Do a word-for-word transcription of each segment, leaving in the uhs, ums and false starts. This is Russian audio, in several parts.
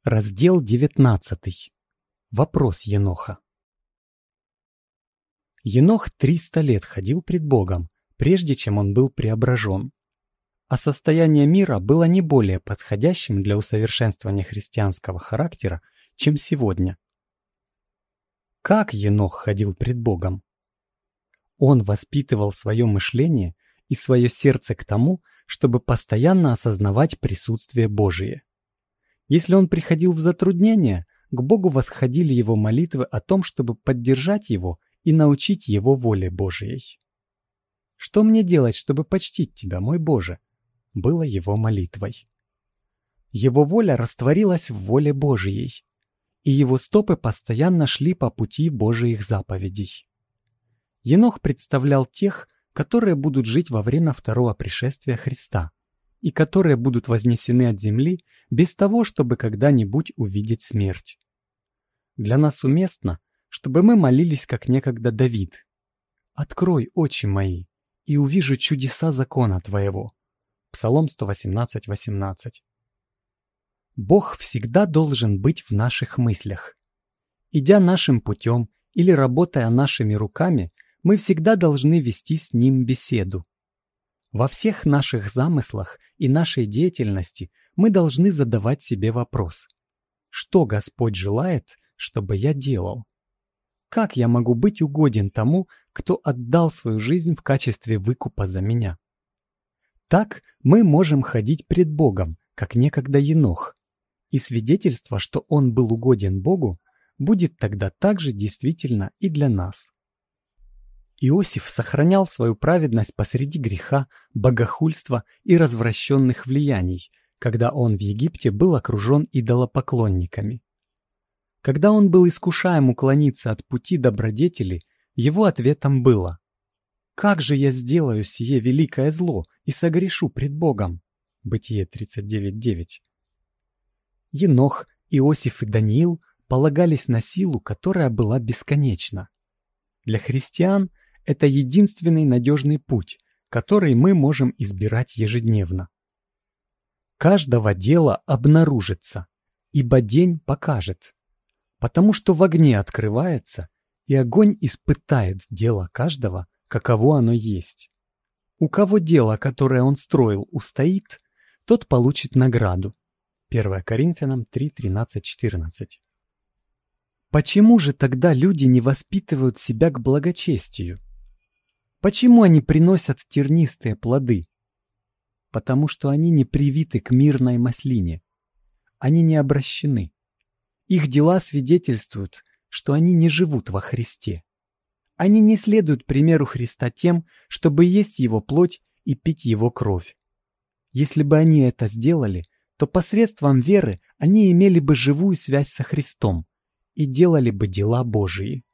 Раздел девятнадцатый. Вопрос Еноха. Енох триста лет ходил пред Богом, прежде чем он был преображен. А состояние мира было не более подходящим для усовершенствования христианского характера, чем сегодня. Как Енох ходил пред Богом? Он воспитывал свое мышление и свое сердце к тому, чтобы постоянно осознавать присутствие Божие. Если он приходил в затруднения, к Богу восходили его молитвы о том, чтобы поддержать его и научить его воле Божией. «Что мне делать, чтобы почтить Тебя, мой Боже?» было его молитвой. Его воля растворилась в воле Божией, и его стопы постоянно шли по пути Божиих заповедей. Енох представлял тех, которые будут жить во время второго пришествия Христа, и которые будут вознесены от земли без того, чтобы когда-нибудь увидеть смерть. Для нас уместно, чтобы мы молились, как некогда Давид. «Открой очи мои, и увижу чудеса закона Твоего». Псалом сто восемнадцать, восемнадцать. Бог всегда должен быть в наших мыслях. Идя нашим путем или работая нашими руками, мы всегда должны вести с Ним беседу. Во всех наших замыслах и нашей деятельности мы должны задавать себе вопрос: что Господь желает, чтобы я делал? Как я могу быть угоден тому, кто отдал свою жизнь в качестве выкупа за меня? Так мы можем ходить пред Богом, как некогда Енох, и свидетельство, что он был угоден Богу, будет тогда также действительно и для нас. Иосиф сохранял свою праведность посреди греха, богохульства и развращенных влияний, когда он в Египте был окружен идолопоклонниками. Когда он был искушаем уклониться от пути добродетели, его ответом было: «Как же я сделаю сие великое зло и согрешу пред Богом?» Бытие тридцать девять девять. Енох, Иосиф и Даниил полагались на силу, которая была бесконечна. Для христиан это единственный надежный путь, который мы можем избирать ежедневно. Каждого дела обнаружится, ибо день покажет, потому что в огне открывается, и огонь испытает дело каждого, каково оно есть. У кого дело, которое он строил, устоит, тот получит награду. первое Коринфянам три, тринадцать, четырнадцать. Почему же тогда люди не воспитывают себя к благочестию? Почему они приносят тернистые плоды? Потому что они не привиты к мирной маслине. Они не обращены. Их дела свидетельствуют, что они не живут во Христе. Они не следуют примеру Христа тем, чтобы есть Его плоть и пить Его кровь. Если бы они это сделали, то посредством веры они имели бы живую связь со Христом и делали бы дела Божии.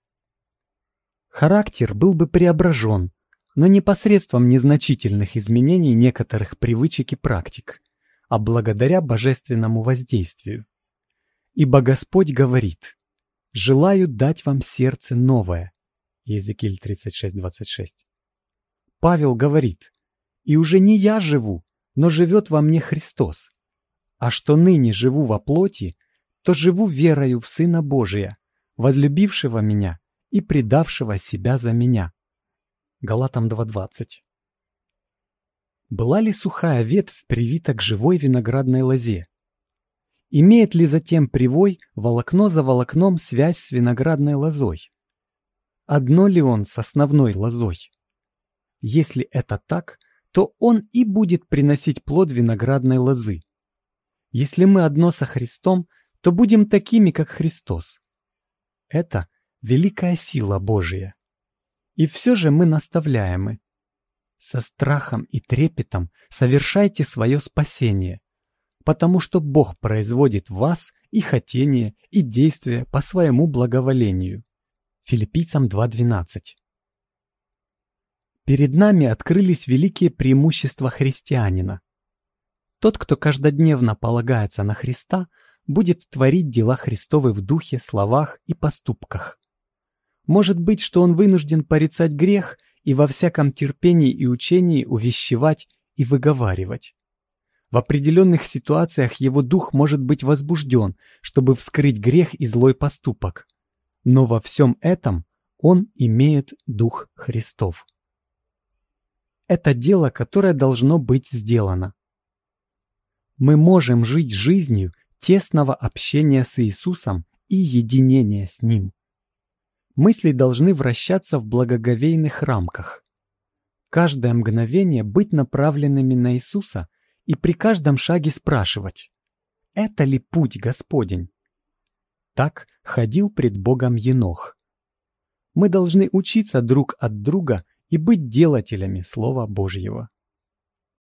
Характер был бы преображен, но не посредством незначительных изменений некоторых привычек и практик, а благодаря божественному воздействию. Ибо Господь говорит: «Желаю дать вам сердце новое». Иезекииль тридцать шесть, двадцать шесть. Павел говорит: «И уже не я живу, но живет во мне Христос. А что ныне живу во плоти, то живу верою в Сына Божия, возлюбившего меня и предавшего себя за меня». Галатам два двадцать. Была ли сухая ветвь привита к живой виноградной лозе? Имеет ли затем привой волокно за волокном связь с виноградной лозой? Одно ли он с основной лозой? Если это так, то он и будет приносить плод виноградной лозы. Если мы одно со Христом, то будем такими, как Христос. Это великая сила Божия. И все же мы наставляемы: со страхом и трепетом совершайте свое спасение, потому что Бог производит в вас и хотение, и действия по своему благоволению. Филиппийцам два двенадцать. Перед нами открылись великие преимущества христианина. Тот, кто каждодневно полагается на Христа, будет творить дела Христовы в духе, словах и поступках. Может быть, что он вынужден порицать грех и во всяком терпении и учении увещевать и выговаривать. В определенных ситуациях его дух может быть возбужден, чтобы вскрыть грех и злой поступок. Но во всем этом он имеет дух Христов. Это дело, которое должно быть сделано. Мы можем жить жизнью тесного общения с Иисусом и единения с Ним. Мысли должны вращаться в благоговейных рамках. Каждое мгновение быть направленными на Иисуса и при каждом шаге спрашивать: «Это ли путь Господень?» Так ходил пред Богом Енох. Мы должны учиться друг от друга и быть делателями Слова Божьего.